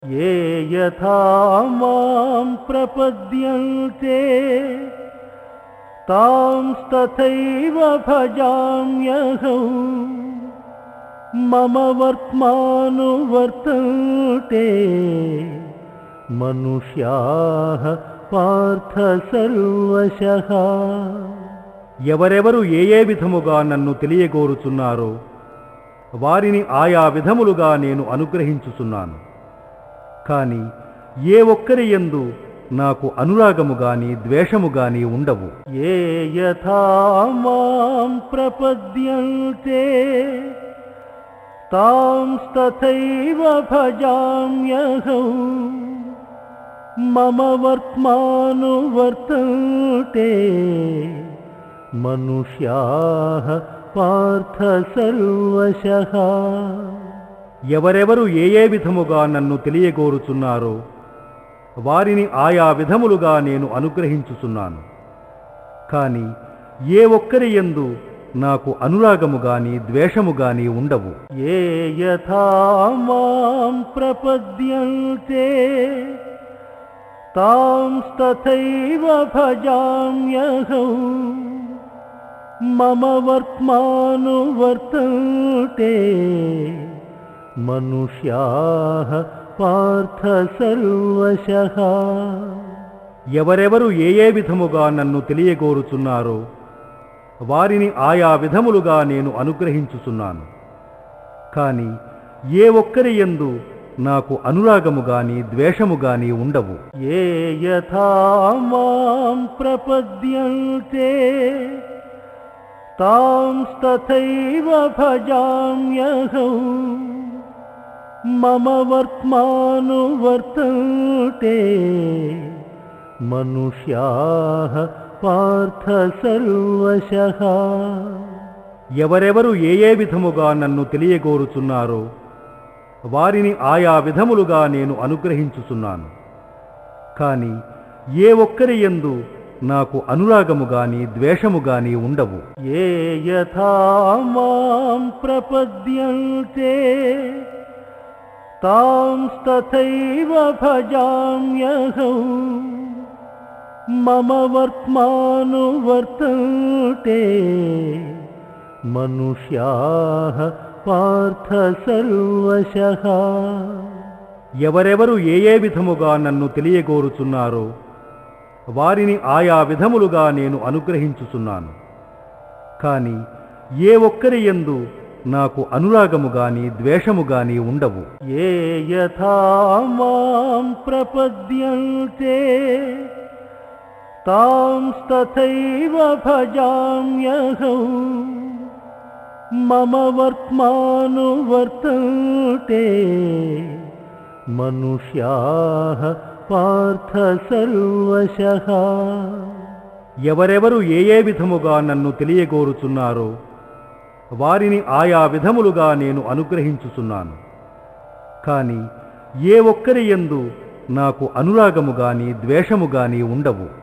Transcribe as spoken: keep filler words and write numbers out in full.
ये यथा मां प्रपद्यन्ते तांस्तथैव भजाम्यहं मम वर्त्मानुवर्तन्ते मनुष्याः పార్థ సర్వశః. ఎవరెవరు ఏ ఏ విధముగా నన్ను తెలియగోరుచున్నారో వారిని ఆయా విధములుగా నేను అనుగ్రహించుచున్నాను. కాని ఏ ఒక్కరి యందు నాకు అనురాగము గాని ద్వేషము గాని ఉండవు. ఏ యథా మాం ప్రపద్యంతే తాంస్తథైవ భజామ్యహం మమ వర్త్మానువర్తంతే మనుష్యాః పార్థ సర్వశః. ఎవరెవరు ఏ ఏ విధముగా నన్ను తెలియగోరుచున్నారో వారిని ఆయా విధములుగా నేను అనుగ్రహించుచున్నాను. కాని ఏ ఒక్కరి యందు నాకు అనురాగము గాని ద్వేషము గాని ఉండవు. ఏ యథా మాం ప్రపద్యంతే తాంస్తథైవ భజామ్యహం మమ వర్త్మానువర్తంతే మనుష్యాః పార్థ సర్వశః. ఎవరెవరు ఏ ఏ విధముగా నన్ను తెలియగోరుచున్నారో వారిని ఆయా విధములుగా నేను అనుగ్రహించుచున్నాను. కాని ఏ ఒక్కరి యందు నాకు అనురాగము గాని ద్వేషము గాని ఉండవు. ఏ యథా మాం ప్రపద్యంతే తాంస్తథైవ భజామ్యహం మమ వర్త్మానువర్తంతే మనుష్యాః పార్థ సర్వశః. ఎవరెవరు ఏ ఏ విధముగా నన్ను తెలియగోరుచున్నారో వారిని ఆయా విధములుగా నేను అనుగ్రహించుచున్నాను. కాని ఏ ఒక్కరి యందు నాకు అనురాగము గాని ద్వేషము గాని ఉండవు. ఏ యథా మాం ప్రపద్యంతే తాంస్తథైవ భజామ్యహం మమ వర్త్మానువర్తంతే మనుష్యాః పార్థ సర్వశః. ఎవరెవరు ఏ ఏ విధముగా నన్ను తెలియగోరుచున్నారో వారిని ఆయా విధములుగా నేను అనుగ్రహించుచున్నాను. కాని ఏ ఒక్కరి యందు నాకు అనురాగము గాని ద్వేషము గాని ఉండవు. ఏ యథా మాం ప్రపద్యంతే తాంస్తథైవ భజామ్యహం మమ వర్త్మానువర్తంతే మనుష్యాః పార్థ సర్వశః. ఎవరెవరు ఏ ఏ విధముగా నన్ను తెలియగోరుచున్నారో వారిని ఆయా విధములుగా నేను అనుగ్రహించుచున్నాను. కాని ఏ ఒక్కరి యందు నాకు అనురాగము గాని ద్వేషము గాని ఉండవు.